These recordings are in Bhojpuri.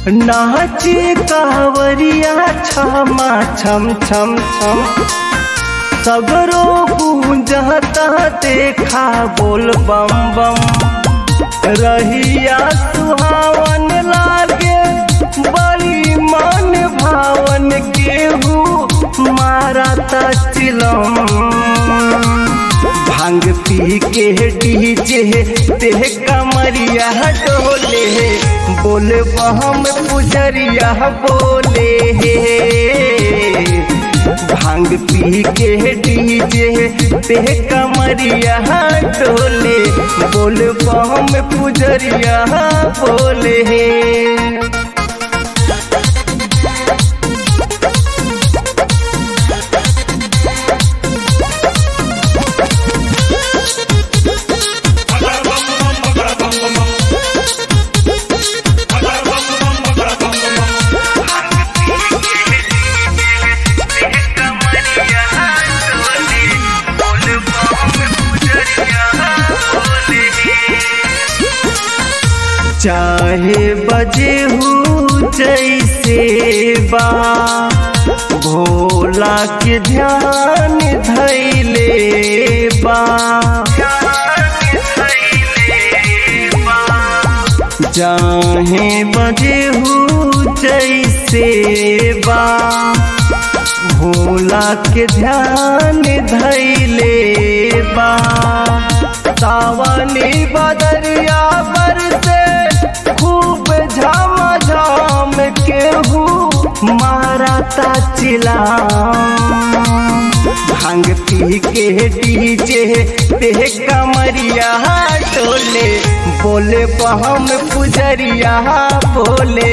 नाचे कावरिया छमा छम छम छम सगरो गूंजता देखा बोल बम बम। रहिया सुहावन लागे बड़ी मन भावन केहू मारता चिलम। भांग पी के डीजे ते कमरिया डोले बोले बहम पुजरिया बोले। भांग पी के डीजे ते कमरिया डोले बोले बहम पुजरिया बोले। चाहे बजे हूँ जैसे बा भोला के ध्यान धैले बा। चाहे बजे हूँ जैसे बा भोला के ध्यान धैले बा। सावनी बदरिया बरसे खूब झाम झाम केहू मारता चिलाम। भांग पी के डीजे ते कमरिया डोले बोले बहम पुजरिया बोले।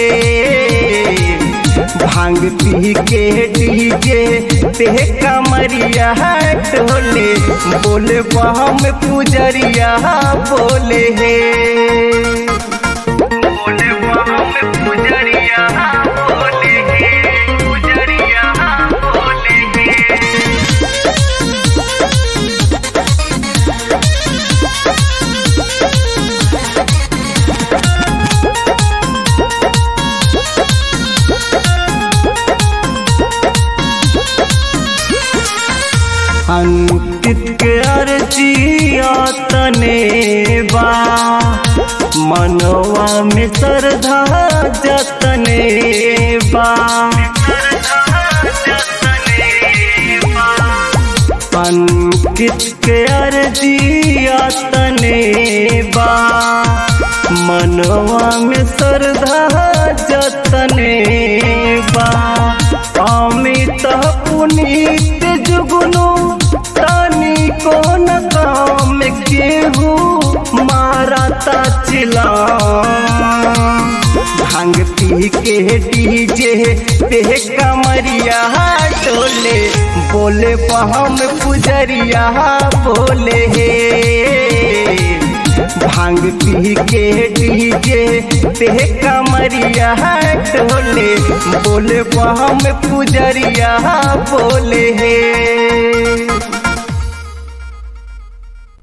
भांग पी के डीजे ते कमरिया डोले बोले बहम पुजरिया बोले। बोले बहम पुजरिया बोले पुजरिया बोले। अंकित के अर्जिया तने बा मनवा में श्रद्धा जतने बा। अंकित के अर्जिया तने बा मनवा में श्रद्धा जतने बा। अमित पुनीत जुगनू तानी को न काम केहू मारता चिलाम। भांग पी के डीजे ते कमरिया डोले बोले बहम पुजरिया बोले। भांग पी के डीजे ते कमरिया डोले बोले बहम पुजरिया बोले।